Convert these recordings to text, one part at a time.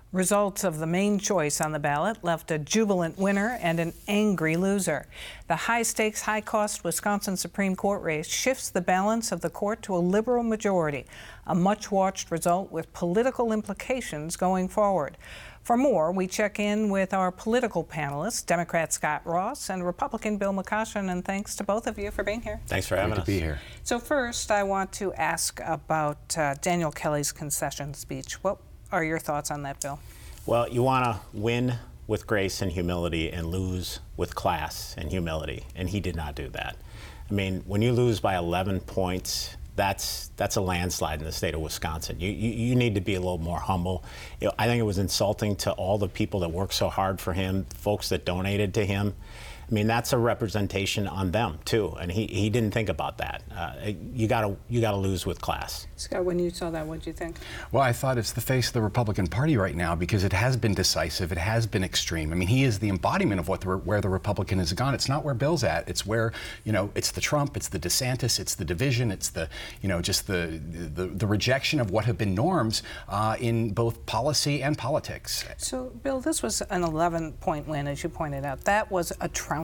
Results of the main choice on the ballot left a jubilant winner and an angry loser. The high-stakes, high-cost Wisconsin Supreme Court race shifts the balance of the court to a liberal majority, a much-watched result with political implications going forward. For more, we check in with our political panelists, Democrat Scott Ross and Republican Bill McCoshen, and thanks to both of you for being here. Thanks for having us. Great to be here. So first, I want to ask about Daniel Kelly's concession speech. What are your thoughts on that, Bill? Well, you want to win with grace and humility and lose with class and humility, and he did not do that. I mean, when you lose by 11 points, that's a landslide in the state of Wisconsin. You need to be a little more humble. I think it was insulting to all the people that worked so hard for him, folks that donated to him. I mean, that's a representation on them too, and he didn't think about that. You gotta lose with class. Scott, when you saw that, what did you think? Well, I thought it's the face of the Republican Party right now because it has been decisive, it has been extreme. I mean, he is the embodiment of where the Republican has gone. It's not where Bill's at. It's where, it's the Trump, it's the DeSantis, it's the division, it's the, just the rejection of what have been norms in both policy and politics. So, Bill, this was an 11-point win, as you pointed out. That was a trouncing.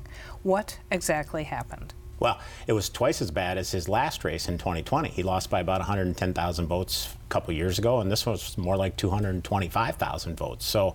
What exactly happened? Well, it was twice as bad as his last race in 2020. He lost by about 110,000 votes a couple years ago, and this was more like 225,000 votes. So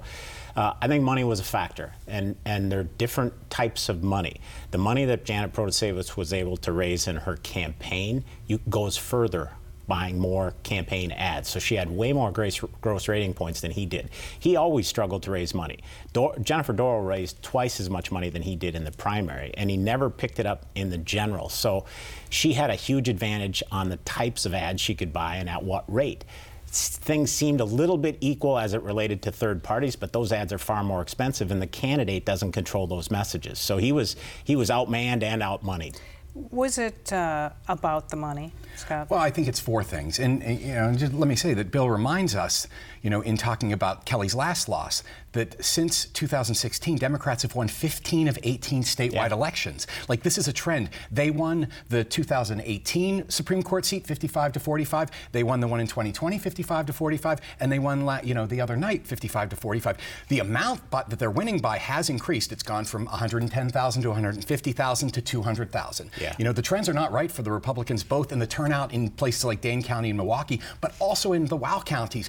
I think money was a factor, and there are different types of money. The money that Janet Protasiewicz was able to raise in her campaign goes further, buying more campaign ads. So she had way more gross rating points than he did. He always struggled to raise money. Jennifer Dorow raised twice as much money than he did in the primary, and he never picked it up in the general. So she had a huge advantage on the types of ads she could buy and at what rate. Things seemed a little bit equal as it related to third parties, but those ads are far more expensive, and the candidate doesn't control those messages. So he was outmanned and outmoneyed. Was it about the money, Scott? Well, I think it's four things. And just let me say that Bill reminds us, in talking about Kelly's last loss, that since 2016, Democrats have won 15 of 18 statewide elections. Like, this is a trend. They won the 2018 Supreme Court seat, 55 to 45. They won the one in 2020, 55 to 45. And they won, the other night, 55 to 45. The amount that they're winning by has increased. It's gone from 110,000 to 150,000 to 200,000. Yeah. The trends are not right for the Republicans, both in the turnout in places like Dane County and Milwaukee, but also in the WOW counties.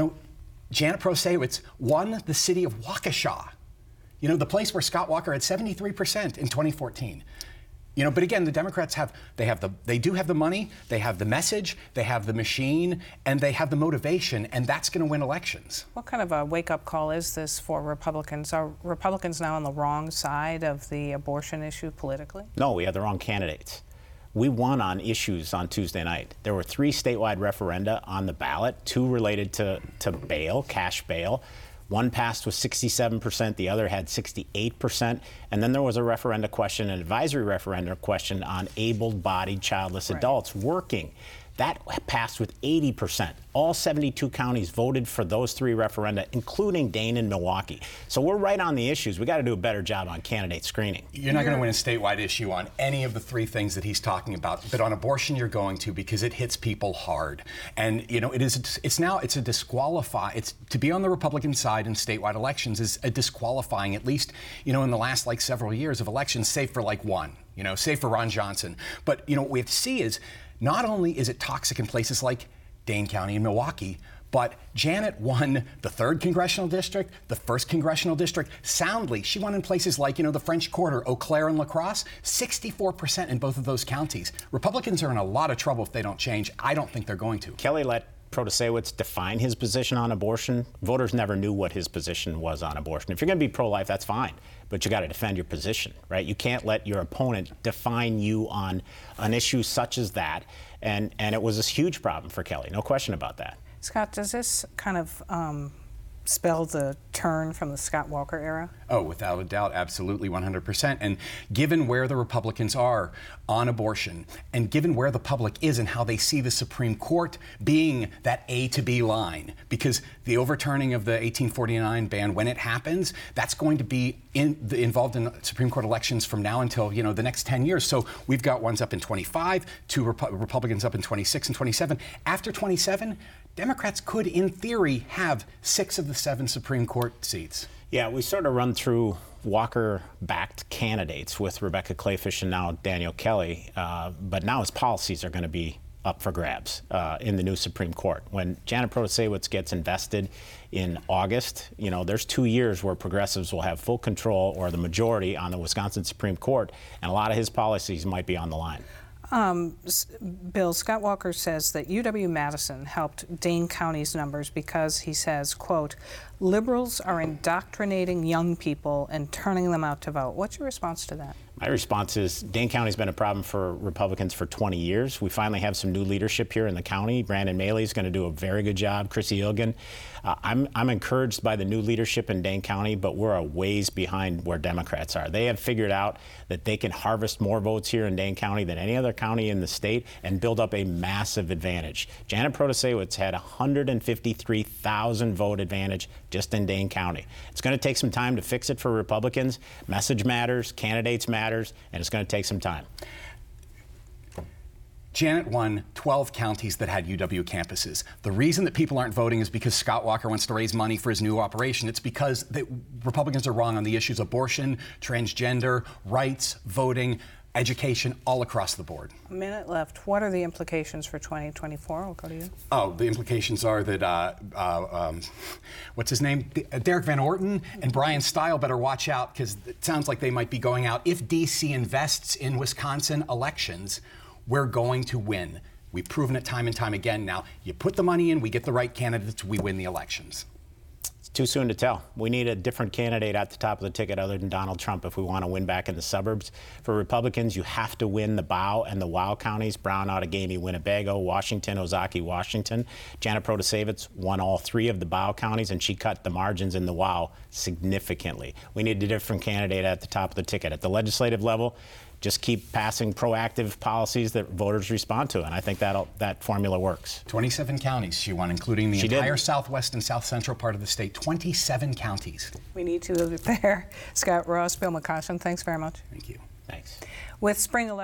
Janet Protasiewicz won the city of Waukesha, the place where Scott Walker had 73% in 2014. But again, the Democrats they do have the money, they have the message, they have the machine, and they have the motivation, and that's going to win elections. What kind of a wake-up call is this for Republicans? Are Republicans now on the wrong side of the abortion issue politically? No, we have the wrong candidates. We won on issues on Tuesday night. There were 3 statewide referenda on the ballot, 2 related to bail, cash bail. One passed with 67%, the other had 68%, and then there was a referenda question, an advisory referenda question on able-bodied childless adults working. That passed with 80%. All 72 counties voted for those 3 referenda, including Dane and Milwaukee. So we're right on the issues. We got to do a better job on candidate screening. You're not going to win a statewide issue on any of the 3 things that he's talking about, but on abortion you're going to, because it hits people hard. And it's a disqualify. It's to be on the Republican side in statewide elections is a disqualifying, at least in the last several years of elections, save for one. Save for Ron Johnson. But what we have to see is, not only is it toxic in places like Dane County and Milwaukee, but Janet won the 3rd congressional district, the 1st congressional district, soundly. She won in places like, the French Quarter, Eau Claire, and La Crosse, 64% in both of those counties. Republicans are in a lot of trouble if they don't change. I don't think they're going to. Kelly let Protasiewicz define his position on abortion. Voters never knew what his position was on abortion. If you're going to be pro-life, that's fine, but you got to defend your position, right? You can't let your opponent define you on an issue such as that, and it was a huge problem for Kelly, no question about that. Scott, does this kind of spell the turn from the Scott Walker era? Oh, without a doubt, absolutely, 100%. And given where the Republicans are on abortion, and given where the public is and how they see the Supreme Court being that A to B line, because the overturning of the 1849 ban, when it happens, that's going to be involved in Supreme Court elections from now until, the next 10 years. So we've got ones up in 25, 2 Republicans up in 26 and 27. After 27, Democrats could, in theory, have 6 of the 7 Supreme Court seats. Yeah, we sort of run through Walker-backed candidates with Rebecca Kleefisch and now Daniel Kelly, but now his policies are going to be up for grabs in the new Supreme Court. When Janet Protasiewicz gets invested in August, there's 2 years where progressives will have full control or the majority on the Wisconsin Supreme Court, and a lot of his policies might be on the line. Bill, Scott Walker says that UW-Madison helped Dane County's numbers because he says, quote, liberals are indoctrinating young people and turning them out to vote. What's your response to that? My response is Dane County's been a problem for Republicans for 20 years. We finally have some new leadership here in the county. Brandon Maley is going to do a very good job. Chrissy Ilgen. I'm encouraged by the new leadership in Dane County, but we're a ways behind where Democrats are. They have figured out that they can harvest more votes here in Dane County than any other county in the state and build up a massive advantage. Janet Protasiewicz had 153,000 vote advantage just in Dane County. It's going to take some time to fix it for Republicans. Message matters, candidates matters, and it's going to take some time. Janet won 12 counties that had UW campuses. The reason that people aren't voting is because Scott Walker wants to raise money for his new operation. It's because Republicans are wrong on the issues of abortion, transgender, rights, voting, education, all across the board. A minute left. What are the implications for 2024? I'll go to you. Oh, the implications are that, what's his name? Derek Van Orton and Brian Stile better watch out, because it sounds like they might be going out. If D.C. invests in Wisconsin elections, we're going to win. We've proven it time and time again. Now, you put the money in, we get the right candidates, we win the elections. It's too soon to tell. We need a different candidate at the top of the ticket other than Donald Trump if we want to win back in the suburbs. For Republicans, you have to win the BOW and the WOW counties, Brown, Outagamie, Winnebago, Washington, Ozaukee, Washington. Janet Protasiewicz won all 3 of the BOW counties, and she cut the margins in the WOW significantly. We need a different candidate at the top of the ticket. At the legislative level, just keep passing proactive policies that voters respond to, and I think that formula works. 27 counties she won, including the entire southwest and south central part of the state. 27 counties. We need to live there. Scott Ross, Bill McCoshen, thanks very much. Thank you. Thanks. With spring